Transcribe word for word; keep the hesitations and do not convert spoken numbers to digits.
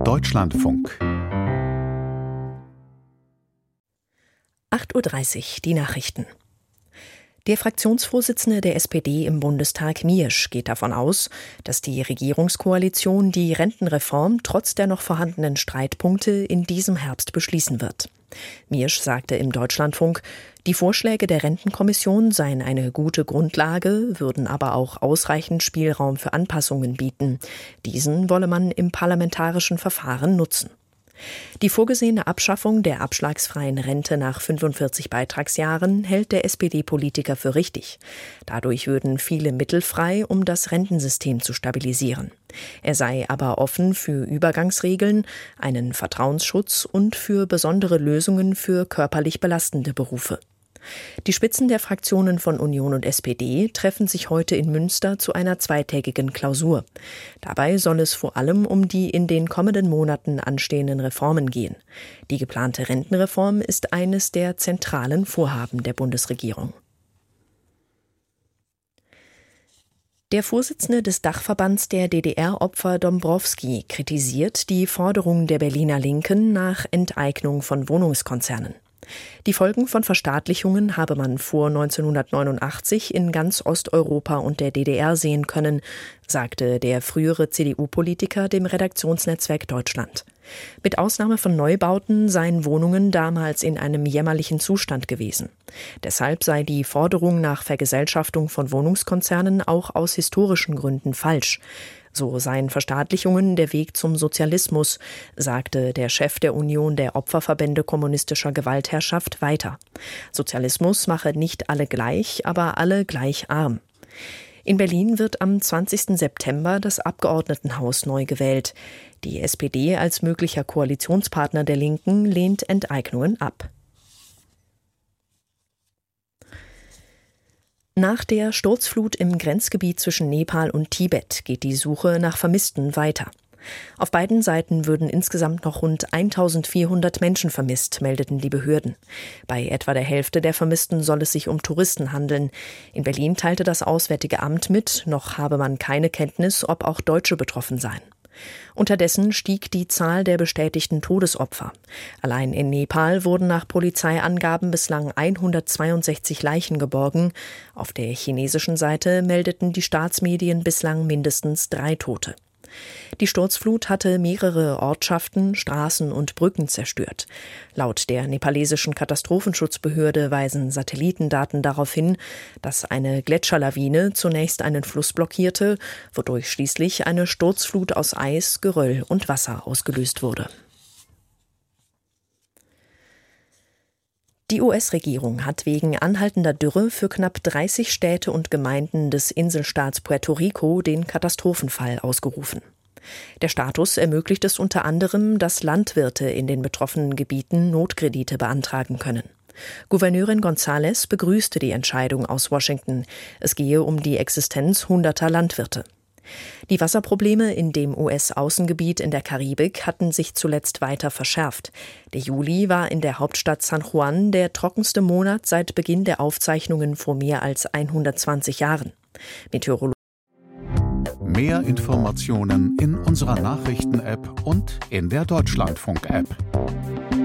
Deutschlandfunk. acht Uhr dreißig, die Nachrichten. Der Fraktionsvorsitzende der S P D im Bundestag, Miersch, geht davon aus, dass die Regierungskoalition die Rentenreform trotz der noch vorhandenen Streitpunkte in diesem Herbst beschließen wird. Miersch sagte im Deutschlandfunk, die Vorschläge der Rentenkommission seien eine gute Grundlage, würden aber auch ausreichend Spielraum für Anpassungen bieten. Diesen wolle man im parlamentarischen Verfahren nutzen. Die vorgesehene Abschaffung der abschlagsfreien Rente nach fünfundvierzig Beitragsjahren hält der S P D-Politiker für richtig. Dadurch würden viele Mittel frei, um das Rentensystem zu stabilisieren. Er sei aber offen für Übergangsregeln, einen Vertrauensschutz und für besondere Lösungen für körperlich belastende Berufe. Die Spitzen der Fraktionen von Union und S P D treffen sich heute in Münster zu einer zweitägigen Klausur. Dabei soll es vor allem um die in den kommenden Monaten anstehenden Reformen gehen. Die geplante Rentenreform ist eines der zentralen Vorhaben der Bundesregierung. Der Vorsitzende des Dachverbands der D D R-Opfer Dombrowski kritisiert die Forderung der Berliner Linken nach Enteignung von Wohnungskonzernen. Die Folgen von Verstaatlichungen habe man vor neunzehnhundertneunundachtzig in ganz Osteuropa und der D D R sehen können, sagte der frühere C D U-Politiker dem Redaktionsnetzwerk Deutschland. Mit Ausnahme von Neubauten seien Wohnungen damals in einem jämmerlichen Zustand gewesen. Deshalb sei die Forderung nach Vergesellschaftung von Wohnungskonzernen auch aus historischen Gründen falsch. So seien Verstaatlichungen der Weg zum Sozialismus, sagte der Chef der Union der Opferverbände kommunistischer Gewaltherrschaft weiter. Sozialismus mache nicht alle gleich, aber alle gleich arm. In Berlin wird am zwanzigsten September das Abgeordnetenhaus neu gewählt. Die S P D als möglicher Koalitionspartner der Linken lehnt Enteignungen ab. Nach der Sturzflut im Grenzgebiet zwischen Nepal und Tibet geht die Suche nach Vermissten weiter. Auf beiden Seiten würden insgesamt noch rund eintausendvierhundert Menschen vermisst, meldeten die Behörden. Bei etwa der Hälfte der Vermissten soll es sich um Touristen handeln. In Berlin teilte das Auswärtige Amt mit, noch habe man keine Kenntnis, ob auch Deutsche betroffen seien. Unterdessen stieg die Zahl der bestätigten Todesopfer. Allein in Nepal wurden nach Polizeiangaben bislang hundertzweiundsechzig Leichen geborgen. Auf der chinesischen Seite meldeten die Staatsmedien bislang mindestens drei Tote. Die Sturzflut hatte mehrere Ortschaften, Straßen und Brücken zerstört. Laut der nepalesischen Katastrophenschutzbehörde weisen Satellitendaten darauf hin, dass eine Gletscherlawine zunächst einen Fluss blockierte, wodurch schließlich eine Sturzflut aus Eis, Geröll und Wasser ausgelöst wurde. Die U S-Regierung hat wegen anhaltender Dürre für knapp dreißig Städte und Gemeinden des Inselstaats Puerto Rico den Katastrophenfall ausgerufen. Der Status ermöglicht es unter anderem, dass Landwirte in den betroffenen Gebieten Notkredite beantragen können. Gouverneurin González begrüßte die Entscheidung aus Washington. Es gehe um die Existenz hunderter Landwirte. Die Wasserprobleme in dem U S-Außengebiet in der Karibik hatten sich zuletzt weiter verschärft. Der Juli war in der Hauptstadt San Juan der trockenste Monat seit Beginn der Aufzeichnungen vor mehr als hundertzwanzig Jahren. Meteorologen Mehr Informationen in unserer Nachrichten-App und in der Deutschlandfunk-App.